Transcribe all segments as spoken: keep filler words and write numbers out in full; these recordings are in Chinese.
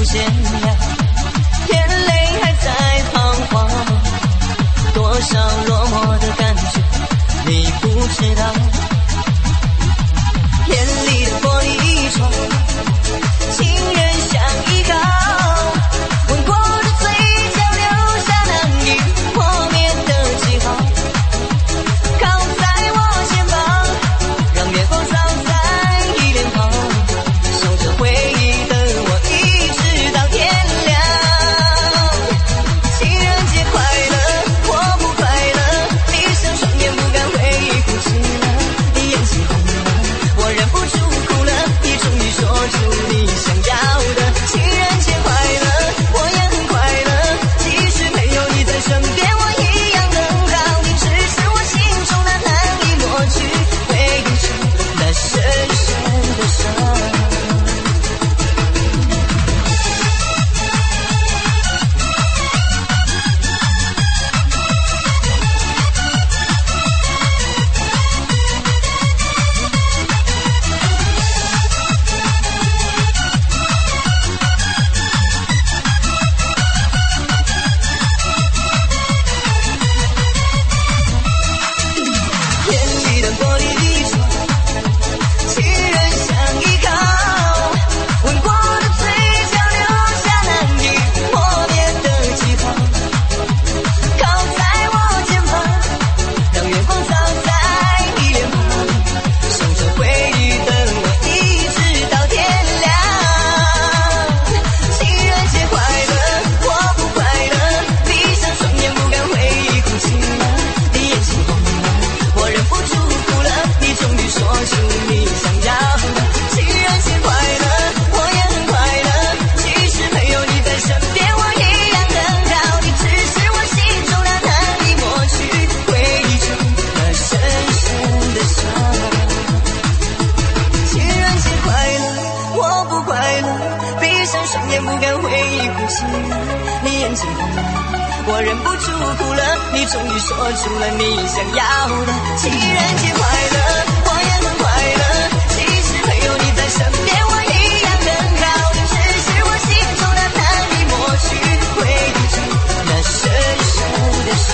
出现了，眼泪还在彷徨，多少落寞的感觉你不知道。眼里的玻璃窗，情人像依靠，吻过的嘴角留下难以磨灭的记号，靠在我肩膀，让月光洒在你脸庞，守着回忆的我一直到天亮。情人节快乐，我不快乐，闭上双眼不敢回忆哭泣了，你眼睛红了，我忍不住哭了，你终于说出你想要的。情人节快乐，我也很快乐，即使没有你在身边，我一样能好。你只是我心中那难以抹去回忆中那深深的伤。眼里的玻璃窗，情人像依靠，吻过的嘴角留下难以磨灭的记号，靠在我肩膀，让月光洒在你脸庞，守着回忆的我一直到天亮。情人节快乐，我不快乐，闭上双眼不敢回忆哭泣了，你眼睛红了，我忍不住哭了，你终于说出你想要的。情人节快乐，我也很快乐，即使没有你在身边，我一样能好。你只是我心中那难以抹去回忆中那深深的伤。情人节快乐，我不快乐，闭上双眼不敢回忆哭泣了，你眼睛红了，我忍不住哭了，你终于说出了你想要的。情人节快乐，我也很快乐，即使没有你在身边，我一样能好。你只是我心中那难以抹去回忆中那深深的伤。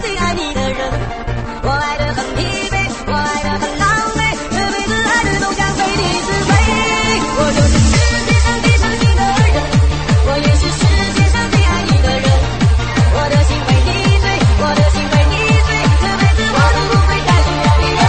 最爱你的人。我爱得很疲惫，我爱得很狼狈，这辈子爱的都像飞离子飞。我就是世界上最伤心的人，我也是世界上最爱你的人。我的心被你醉，我的心被你醉，这辈子我都不会再需要别人。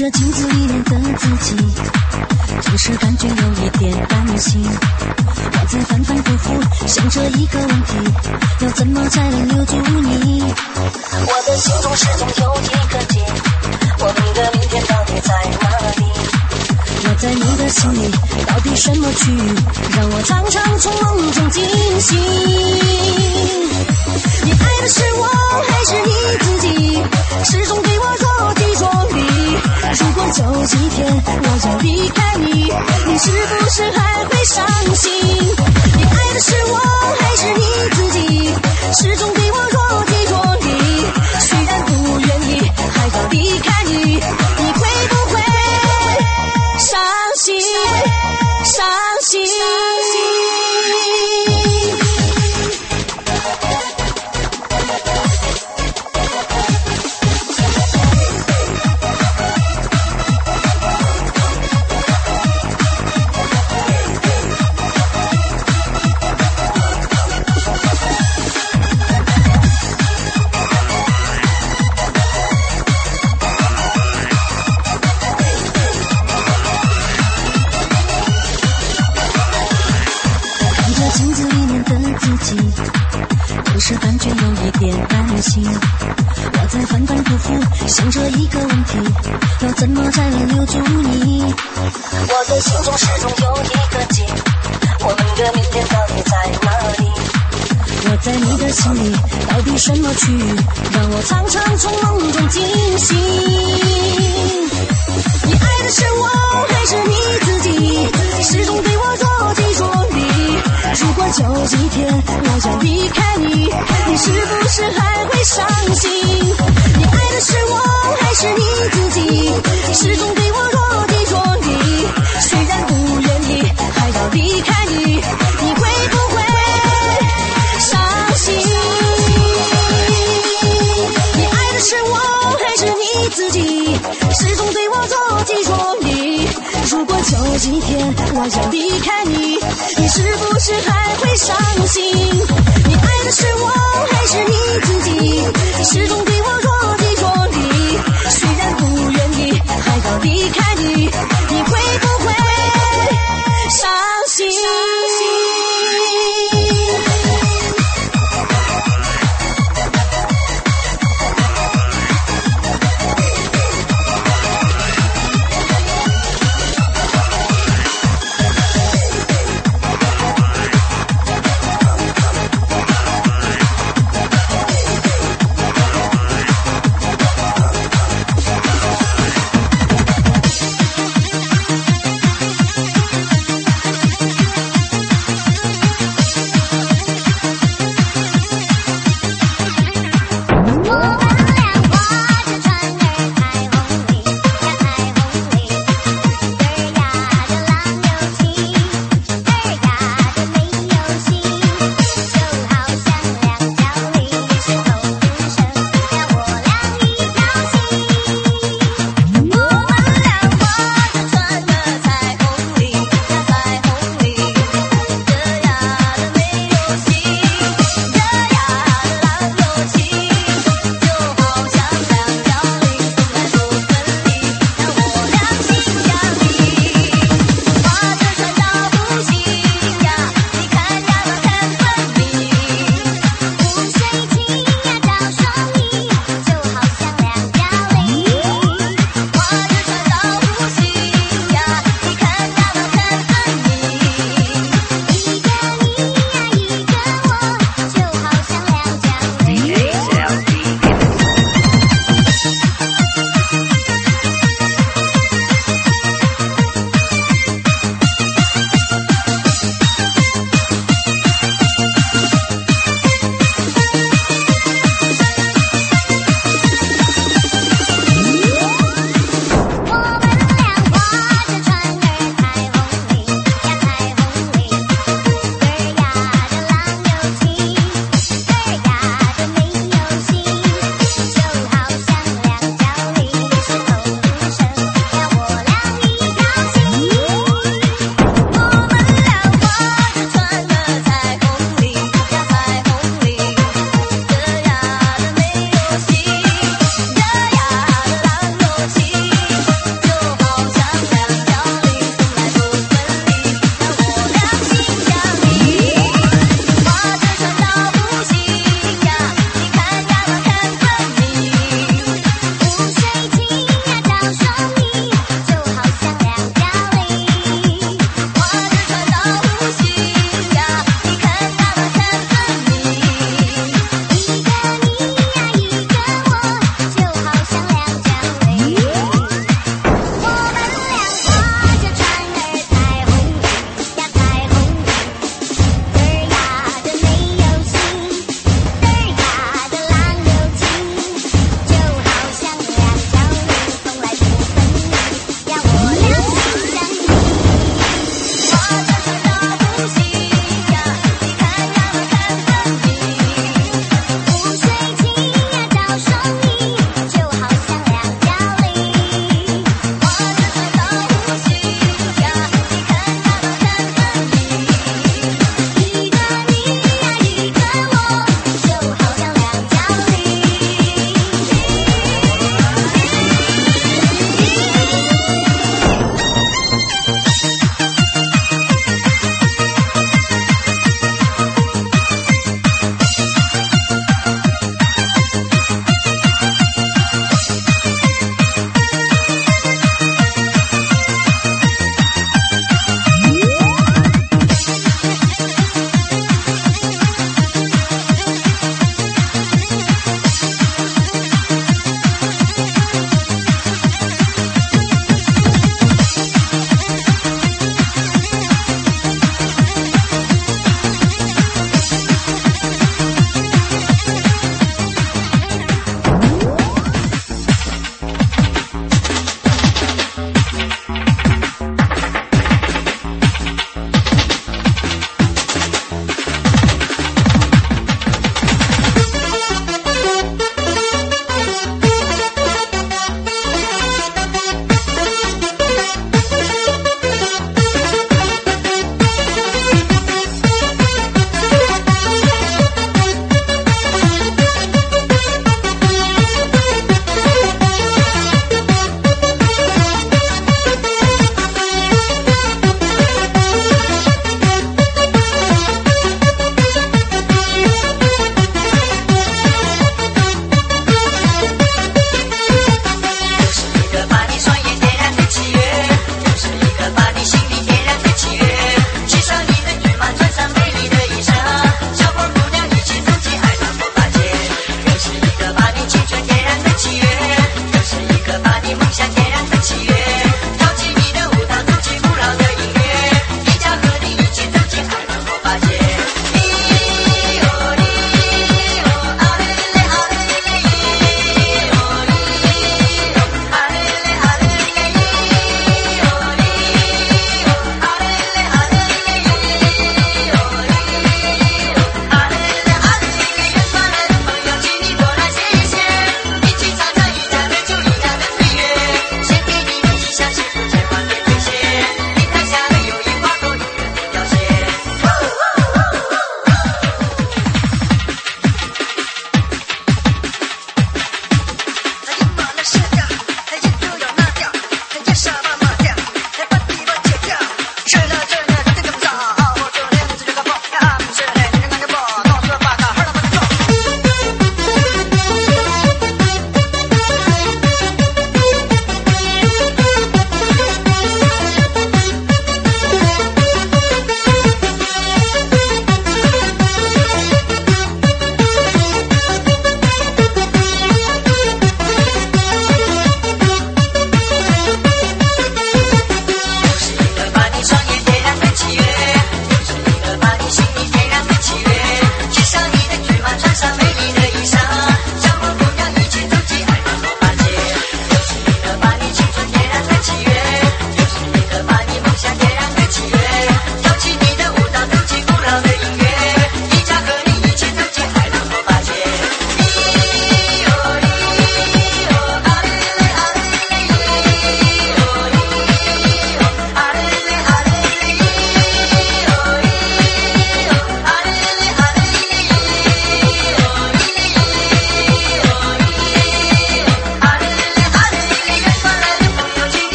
着镜子里面的自己，总是感觉有一点担心。我在反反复复想着一个问题，要怎么才能留住你？我的心中始终有一个结，我们的明天到底在哪里？我在你的心里到底什么区域，让我常常从梦中惊醒？你爱的是我还是你自己？始终对我若即若离。如果有几天我要离开你，你是不是还会伤心？你爱的是我还是你自己？始终对我若即若离。虽然不愿意，还要离开你，你会不会伤心？伤心？是感觉有一点担心，我在反反复复想着一个问题，要怎么才能留住你？我的心中始终有一个结，我们的明天到底在哪里？我在你的心里到底什么区域，让我常常从梦中惊醒？你爱的是我还是你自己？始终对我若即若离。如果有几天我要离开你，你是不是还会伤心？你爱的是我还是你自己？始终对我若即若离。虽然不愿意，还要离开你，你会不会伤心？你爱的是我还是你自己？始终对我若即若离。如果有几天我要离开你，你是不是还会伤心？你爱的是我还是你自己？始终对我若即若离。虽然不愿意，还要离开你，